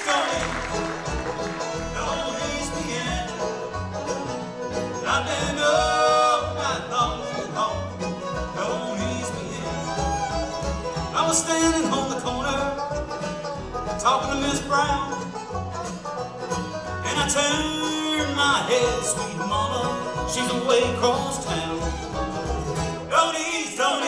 don't ease me in. I've been up night long and home, don't ease me in. I was standing on the corner, talking to Miss Brown, and I turned my head, sweet mama, she's away across town. Don't ease, don't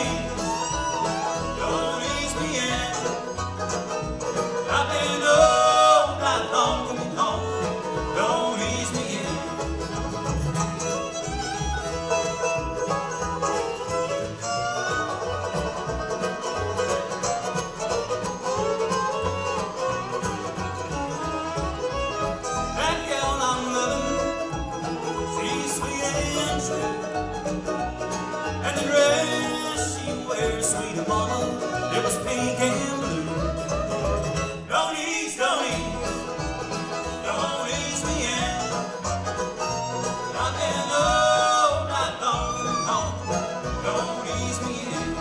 ease me in. I've been up night long coming home, don't ease me in. That gal I'm loving, she's sweet and true, and the dress she wears, sweet mama, it was pink and blue. Don't ease me in. I've been up night long and home, don't ease me in.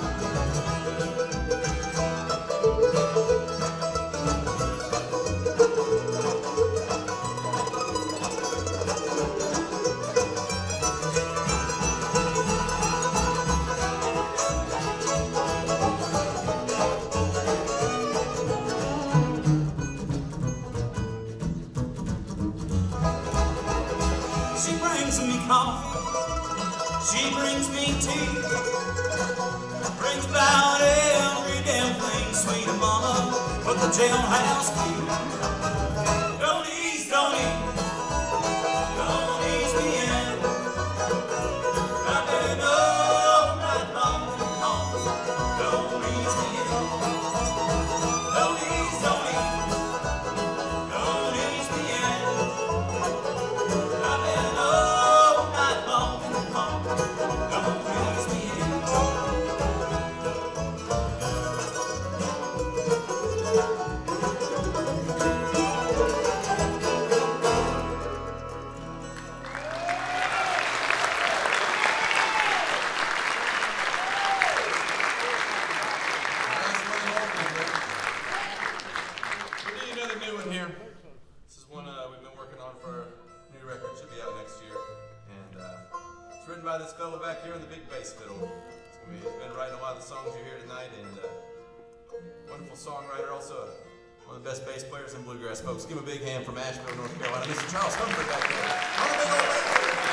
She brings me coffee, she brings me tea, brings about every damn thing, sweet mama, but the jailhouse key. Don't ease me in. I've been up night long and home, don't ease me in. Don't ease me in. I've been up night long and home, don't ease me in. We need another new one here. This is one we've been working on for a new record. Should be out next year. And it's written by this fellow back here on the big bass fiddle. He's been writing a lot of the songs you hear tonight, and wonderful songwriter, also one of the best bass players in bluegrass, folks. Give him a big hand from Asheville, North Carolina. Mr. Charles Humphrey back there. On the big old bass.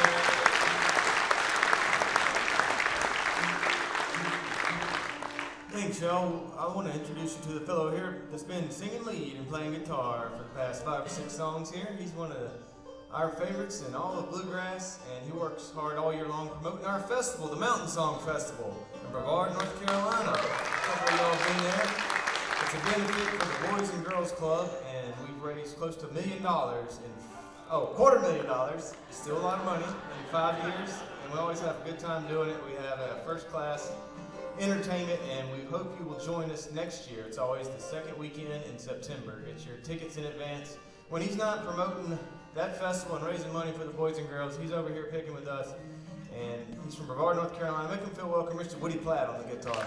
Thanks, y'all. I want to introduce you to the fellow here that's been singing lead and playing guitar for the past 5 or 6 songs here. He's one of our favorites in all of bluegrass, and he works hard all year long promoting our festival, the Mountain Song Festival in Brevard, North Carolina. Some of y'all have been there. It's a benefit for the Boys and Girls Club, and we've raised close to $1 million $250,000. Still a lot of money in 5 years, and we always have a good time doing it. We have a first-class entertainment, and we hope you will join us next year. It's always the second weekend in September. Get your tickets in advance. When he's not promoting that festival and raising money for the boys and girls, he's over here picking with us, and he's from Brevard, North Carolina. Make him feel welcome. Mr. Woody Platt on the guitar.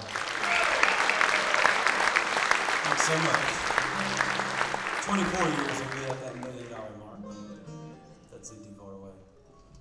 Thanks so much. 24 years I'll be at that